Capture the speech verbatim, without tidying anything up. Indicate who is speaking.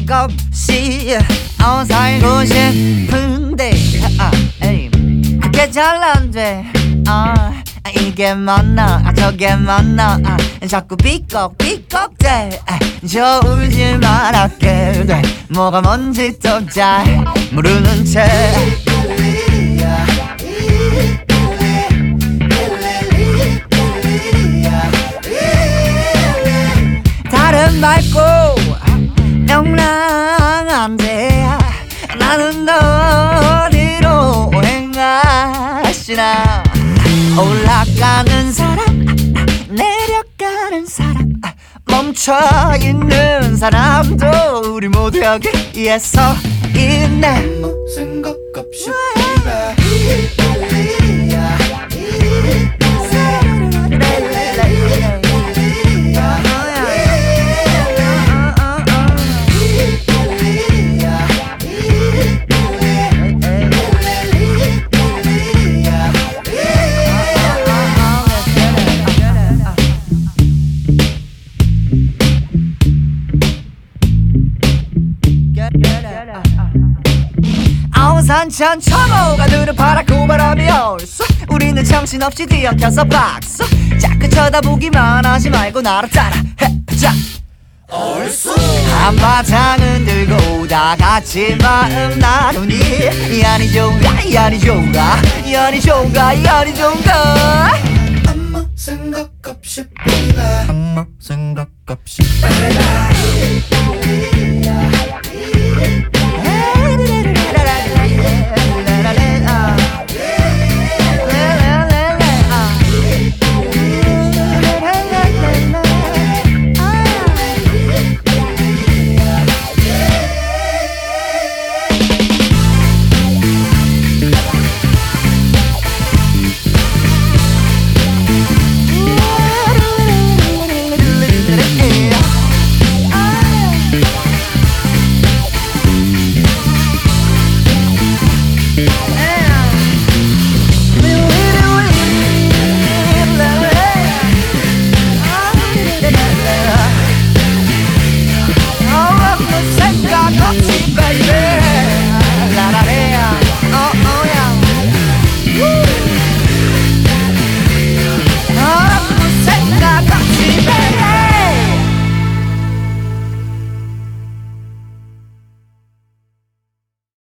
Speaker 1: 없이 어, 살고 싶은데 아, 에이. 그게 잘 안돼 아, 이게 맞나 아, 저게 맞나 아, 자꾸 삐걱삐걱대 아, 저 울지 말았게 돼 뭐가 뭔지도 잘 모르는 채 다른 말고 명랑한데 나는 어디로 행하시나 올라가는 사람 내려가는 사람 멈춰있는 사람도 우리 모두 여기에 서 있네
Speaker 2: 아무 생각 없이
Speaker 1: 아우산천 첨호가 누른 파랗고 바람이 얼쑤 우리는 정신없이 뒤엉켜서 박수 자꾸 쳐다보기만 하지 말고 나를 따라 해보자
Speaker 2: 얼쑤
Speaker 1: 한바탕은 들고 다 같이 마음 나누니 야니 좋은가 야니 좋은가 야니 좋은가 야니 좋은가
Speaker 2: 아무 생각 없이 아무 생각 없이
Speaker 1: Yeah.